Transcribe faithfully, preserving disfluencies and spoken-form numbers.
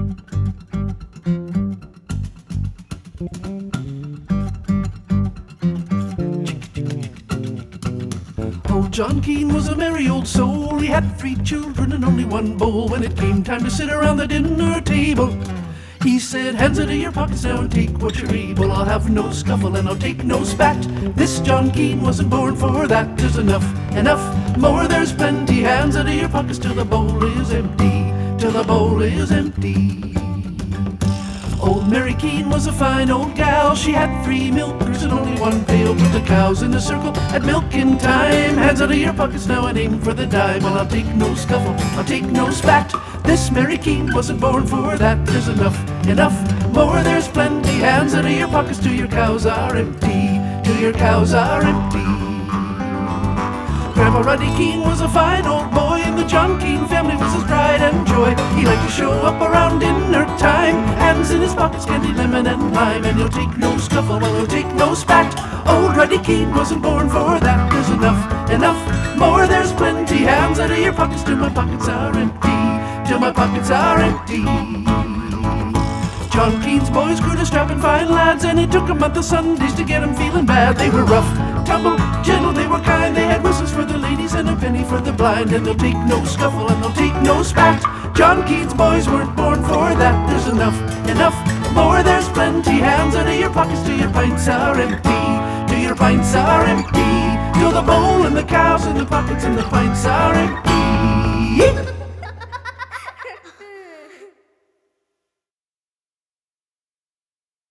Old John Keene was a merry old soul. He had three children and only one bowl. When it came time to sit around the dinner table, he said, hands into your pockets now and take what you're able. I'll have no scuffle and I'll take no spat. This John Keene wasn't born for that. There's enough, enough, more, there's plenty. Hands into your pockets till the bowl is empty, till the bowl is empty. Old Mary Keene was a fine old gal. She had three milkers and only one pail. Put the cows in a circle at milking time. Hands out of your pockets now and aim for the dime. And I'll take no scuffle, I'll take no spat. This Mary Keene wasn't born for that. There's enough, enough, more, there's plenty. Hands out of your pockets till your cows are empty, till your cows are empty. Grandpa Ruddy Keene was a fine old boy, and the John Keene family was his pride and joy. He liked to show up around dinner time, hands in his pockets, candy, lemon and lime. And he'll take no scuffle, well he'll take no spat. Old Ruddy Keene wasn't born for that. There's enough, enough, more, there's plenty. Hands out of your pockets till my pockets are empty, till my pockets are empty. John Keene's boys grew to strapping fine lads, and it took a month of Sundays to get them feeling bad. They were rough, tumble, gentle, they were kind. They had whistles for the ladies and a penny for the blind. And they'll take no scuffle and they'll take no spat. John Keene's boys weren't born for that. There's enough, enough, more, there's plenty. Hands out of your pockets till your pints are empty, till your pints are empty. Till the bowl and the cows and the pockets and the pints are empty.